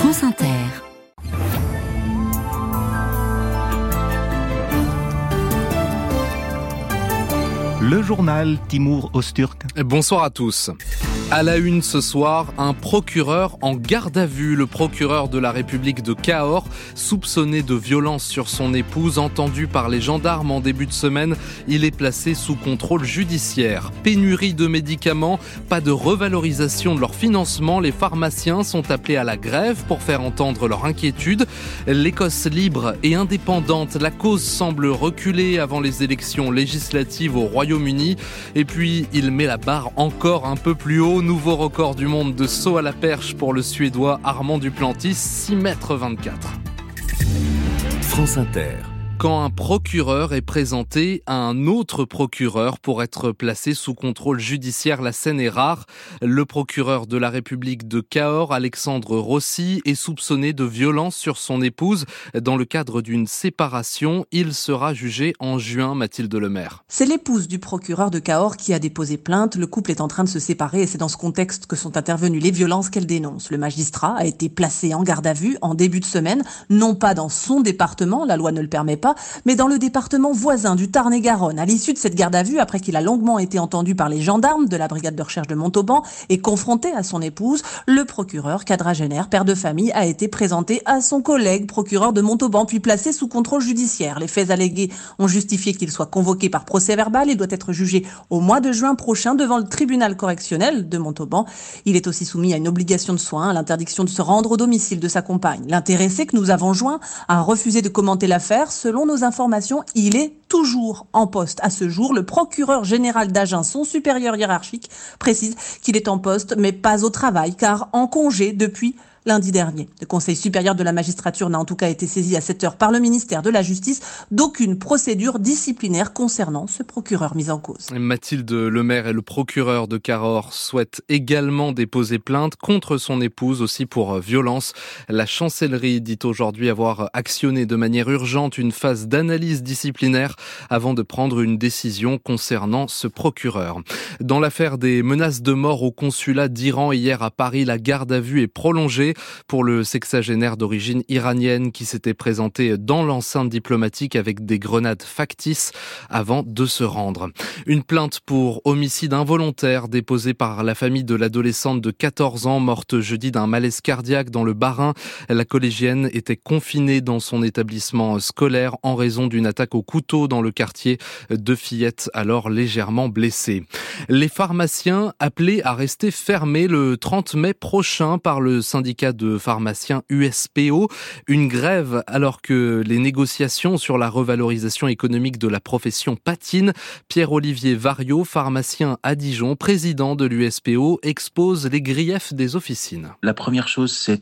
France Inter. Le journal Timur Öztürk. Bonsoir à tous. À la une ce soir, un procureur en garde à vue. Le procureur de la République de Cahors, soupçonné de violence sur son épouse, entendu par les gendarmes en début de semaine, il est placé sous contrôle judiciaire. Pénurie de médicaments, pas de revalorisation de leur financement. Les pharmaciens sont appelés à la grève pour faire entendre leur inquiétude. L'Écosse libre et indépendante, la cause semble reculer avant les élections législatives au Royaume-Uni. Et puis, il met la barre encore un peu plus haut. Nouveau record du monde de saut à la perche pour le Suédois Armand Duplantis, 6,24 m. France Inter. Quand un procureur est présenté à un autre procureur pour être placé sous contrôle judiciaire, la scène est rare. Le procureur de la République de Cahors, Alexandre Rossi, est soupçonné de violence sur son épouse. Dans le cadre d'une séparation, il sera jugé en juin, Mathilde Lemaire. C'est l'épouse du procureur de Cahors qui a déposé plainte. Le couple est en train de se séparer et c'est dans ce contexte que sont intervenues les violences qu'elle dénonce. Le magistrat a été placé en garde à vue en début de semaine, non pas dans son département, la loi ne le permet pas, mais dans le département voisin du Tarn-et-Garonne. À l'issue de cette garde à vue, après qu'il a longuement été entendu par les gendarmes de la brigade de recherche de Montauban et confronté à son épouse, le procureur quadragénaire, père de famille, a été présenté à son collègue procureur de Montauban, puis placé sous contrôle judiciaire. Les faits allégués ont justifié qu'il soit convoqué par procès verbal. Il doit être jugé au mois de juin prochain devant le tribunal correctionnel de Montauban. Il est aussi soumis à une obligation de soins, à l'interdiction de se rendre au domicile de sa compagne. L'intéressé que nous avons joint a refusé de commenter l'affaire. Selon nos informations, il est toujours en poste. À ce jour, le procureur général d'Agen, son supérieur hiérarchique, précise qu'il est en poste, mais pas au travail, car en congé depuis lundi dernier. Le Conseil supérieur de la magistrature n'a en tout cas été saisi à cette heure par le ministère de la Justice d'aucune procédure disciplinaire concernant ce procureur mis en cause. Mathilde Lemaire et le procureur de Cahors souhaitent également déposer plainte contre son épouse aussi pour violence. La chancellerie dit aujourd'hui avoir actionné de manière urgente une phase d'analyse disciplinaire avant de prendre une décision concernant ce procureur. Dans l'affaire des menaces de mort au consulat d'Iran hier à Paris, la garde à vue est prolongée pour le sexagénaire d'origine iranienne qui s'était présenté dans l'enceinte diplomatique avec des grenades factices avant de se rendre. Une plainte pour homicide involontaire déposée par la famille de l'adolescente de 14 ans morte jeudi d'un malaise cardiaque dans le Bas-Rhin. La collégienne était confinée dans son établissement scolaire en raison d'une attaque au couteau dans le quartier. Deux fillettes alors légèrement blessées. Les pharmaciens appelés à rester fermés le 30 mai prochain par le syndicat de pharmaciens USPO. Une grève alors que les négociations sur la revalorisation économique de la profession patinent. Pierre-Olivier Variot, pharmacien à Dijon, président de l'USPO, expose les griefs des officines. La première chose, c'est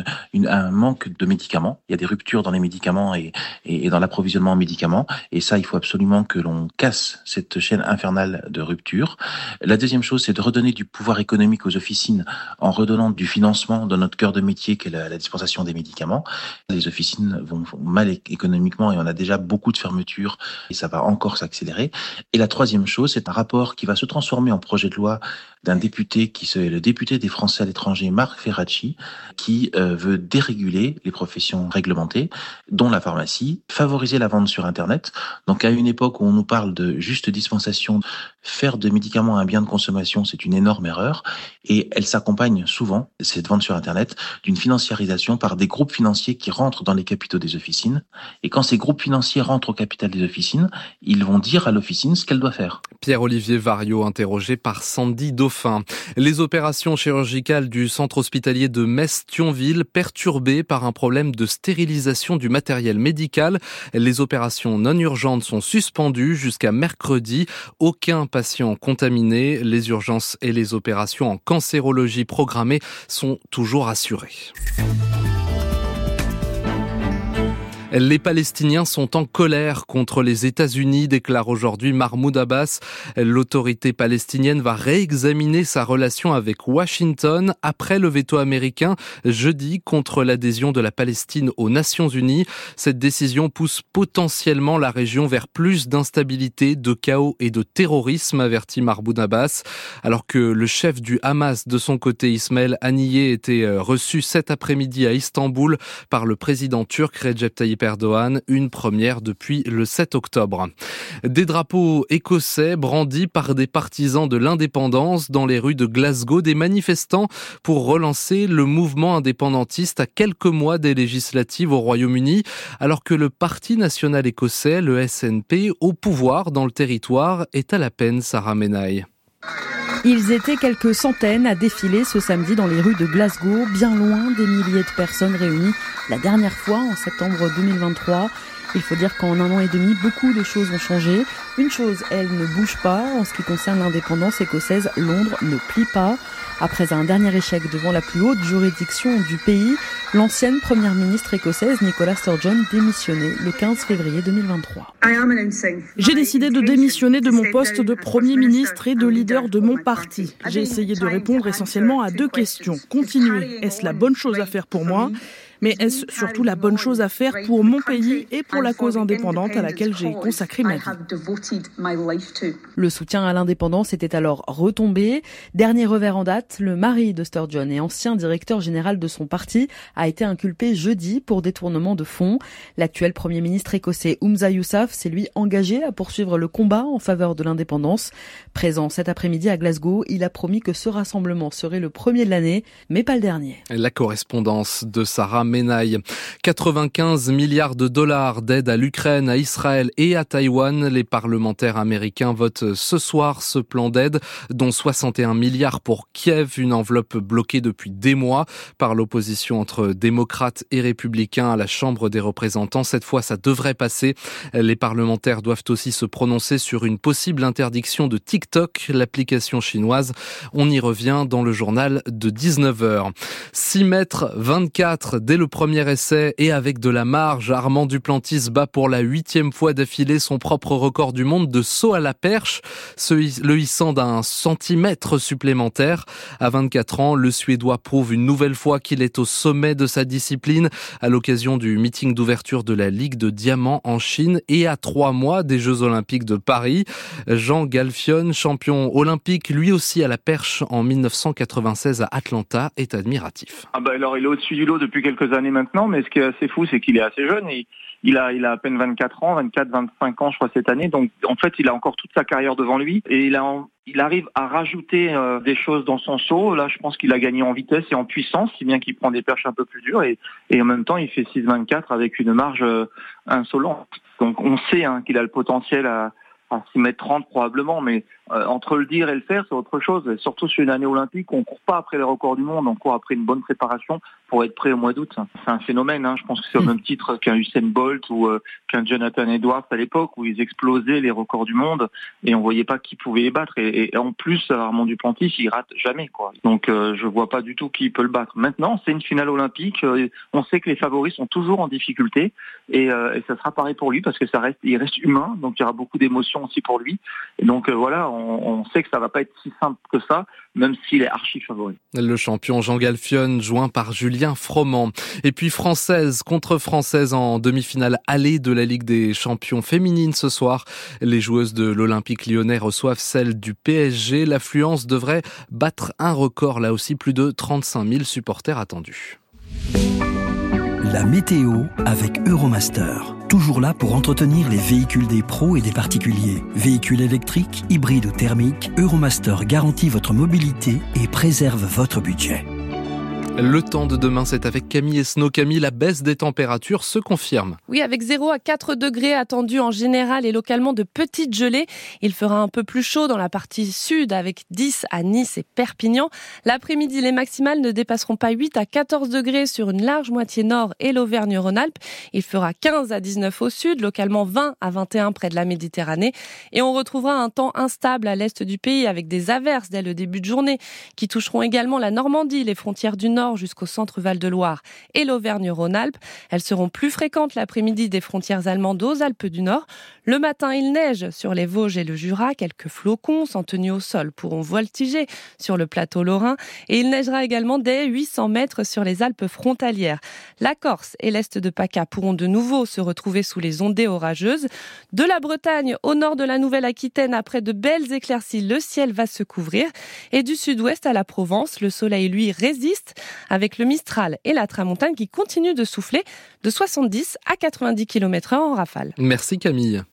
un manque de médicaments. Il y a des ruptures dans les médicaments et dans l'approvisionnement en médicaments. Et ça, il faut absolument que l'on casse cette chaîne infernale de rupture. La deuxième chose, c'est de redonner du pouvoir économique aux officines en redonnant du financement de notre cœur de métier qu'est la dispensation des médicaments. Les officines vont mal économiquement et on a déjà beaucoup de fermetures et ça va encore s'accélérer. Et la troisième chose, c'est un rapport qui va se transformer en projet de loi d'un député qui est le député des Français à l'étranger, Marc Ferracci, qui veut déréguler les professions réglementées, dont la pharmacie, favoriser la vente sur Internet. Donc à une époque où on nous parle de juste dispensation, faire de médicaments un bien de consommation, c'est une énorme erreur et elle s'accompagne souvent, cette vente sur Internet, d'une financiarisation par des groupes financiers qui rentrent dans les capitaux des officines. Et quand ces groupes financiers rentrent au capital des officines, ils vont dire à l'officine ce qu'elle doit faire. Pierre-Olivier Variot, interrogé par Sandy Dauphin. Les opérations chirurgicales du centre hospitalier de Metz-Thionville perturbées par un problème de stérilisation du matériel médical. Les opérations non urgentes sont suspendues jusqu'à mercredi. Aucun patient contaminé. Les urgences et les opérations en cancérologie programmées sont toujours assurées. Les Palestiniens sont en colère contre les États-Unis, déclare aujourd'hui Mahmoud Abbas. L'autorité palestinienne va réexaminer sa relation avec Washington après le veto américain jeudi contre l'adhésion de la Palestine aux Nations Unies. Cette décision pousse potentiellement la région vers plus d'instabilité, de chaos et de terrorisme, avertit Mahmoud Abbas. Alors que le chef du Hamas, de son côté, Ismaël Haniyeh, était reçu cet après-midi à Istanbul par le président turc Recep Tayyip Erdogan, une première depuis le 7 octobre. Des drapeaux écossais brandis par des partisans de l'indépendance dans les rues de Glasgow, des manifestants pour relancer le mouvement indépendantiste à quelques mois des législatives au Royaume-Uni, alors que le Parti national écossais, le SNP, au pouvoir dans le territoire, est à la peine. Sarah Menaille. Ils étaient quelques centaines à défiler ce samedi dans les rues de Glasgow, bien loin des milliers de personnes réunies la dernière fois en septembre 2023. Il faut dire qu'en 1 an et demi, beaucoup de choses ont changé. Une chose, elle ne bouge pas. En ce qui concerne l'indépendance écossaise, Londres ne plie pas. Après un dernier échec devant la plus haute juridiction du pays, l'ancienne première ministre écossaise Nicola Sturgeon démissionnait le 15 février 2023. J'ai décidé de démissionner de mon poste de Premier ministre et de leader de mon parti. J'ai essayé de répondre essentiellement à 2 questions. Continuer, est-ce la bonne chose à faire pour moi ? Mais est-ce surtout la bonne chose à faire pour mon pays et pour la cause indépendante à laquelle j'ai consacré ma vie ? Le soutien à l'indépendance était alors retombé. Dernier revers en date, le mari de Sturgeon et ancien directeur général de son parti a été inculpé jeudi pour détournement de fonds. L'actuel Premier ministre écossais Humza Yousaf s'est lui engagé à poursuivre le combat en faveur de l'indépendance. Présent cet après-midi à Glasgow, il a promis que ce rassemblement serait le premier de l'année, mais pas le dernier. La correspondance de Sarah Menaille. 95 milliards de dollars d'aide à l'Ukraine, à Israël et à Taïwan. Les parlementaires américains votent ce soir ce plan d'aide, dont 61 milliards pour Kiev, une enveloppe bloquée depuis des mois par l'opposition entre démocrates et républicains à la Chambre des représentants. Cette fois, ça devrait passer. Les parlementaires doivent aussi se prononcer sur une possible interdiction de TikTok, l'application chinoise. On y revient dans le journal de 19h. 6,24 m dès le premier essai et avec de la marge, Armand Duplantis bat pour la 8e fois d'affilée son propre record du monde de saut à la perche, le hissant d'un centimètre supplémentaire. À 24 ans, le Suédois prouve une nouvelle fois qu'il est au sommet de sa discipline à l'occasion du meeting d'ouverture de la Ligue de Diamant en Chine et à 3 mois des Jeux Olympiques de Paris. Jean Galfion, champion olympique, lui aussi à la perche en 1996 à Atlanta, est admiratif. Alors il est au-dessus du lot depuis quelques années maintenant, mais ce qui est assez fou, c'est qu'il est assez jeune. Il a à peine 24 ans, 25 ans je crois cette année, donc en fait il a encore toute sa carrière devant lui et il arrive à rajouter des choses dans son saut. Là je pense qu'il a gagné en vitesse et en puissance, si bien qu'il prend des perches un peu plus dures et en même temps il fait 6,24 avec une marge insolente. Donc on sait qu'il a le potentiel à 6,30 m probablement, mais entre le dire et le faire, c'est autre chose. Et surtout sur une année olympique, on ne court pas après les records du monde, on court après une bonne préparation pour être prêt au mois d'août. C'est un phénomène, je pense que c'est au même titre qu'un Usain Bolt ou qu'un Jonathan Edwards à l'époque, où ils explosaient les records du monde et on ne voyait pas qui pouvait les battre. Et en plus, Armand Duplantis, il rate jamais, quoi. Donc je ne vois pas du tout qui peut le battre. Maintenant, c'est une finale olympique, on sait que les favoris sont toujours en difficulté et ça sera pareil pour lui parce que il reste humain, donc il y aura beaucoup d'émotions aussi pour lui. Et donc voilà, on sait que ça va pas être si simple que ça, même s'il est archi favori. Le champion Jean Galfion, joint par Julien Froment. Et puis française contre française en demi-finale allée de la Ligue des champions féminines ce soir. Les joueuses de l'Olympique lyonnais reçoivent celles du PSG. L'affluence devrait battre un record, là aussi plus de 35 000 supporters attendus. La météo avec Euromaster. Toujours là pour entretenir les véhicules des pros et des particuliers. Véhicules électriques, hybrides ou thermiques, Euromaster garantit votre mobilité et préserve votre budget. Le temps de demain, c'est avec Camille Esnault. Camille, la baisse des températures se confirme. Oui, avec 0 à 4 degrés attendus en général et localement de petites gelées. Il fera un peu plus chaud dans la partie sud avec 10 à Nice et Perpignan. L'après-midi, les maximales ne dépasseront pas 8 à 14 degrés sur une large moitié nord et l'Auvergne-Rhône-Alpes. Il fera 15 à 19 au sud, localement 20 à 21 près de la Méditerranée. Et on retrouvera un temps instable à l'est du pays avec des averses dès le début de journée qui toucheront également la Normandie, les frontières du nord nord jusqu'au centre Val-de-Loire et l'Auvergne-Rhône-Alpes. Elles seront plus fréquentes l'après-midi des frontières allemandes aux Alpes du Nord. Le matin, il neige sur les Vosges et le Jura. Quelques flocons sans tenue au sol pourront voltiger sur le plateau lorrain. Et il neigera également dès 800 mètres sur les Alpes frontalières. La Corse et l'est de PACA pourront de nouveau se retrouver sous les ondées orageuses. De la Bretagne au nord de la Nouvelle-Aquitaine, après de belles éclaircies, le ciel va se couvrir. Et du sud-ouest à la Provence, le soleil, lui, résiste avec le Mistral et la Tramontane qui continuent de souffler de 70 à 90 km/h en rafale. Merci Camille.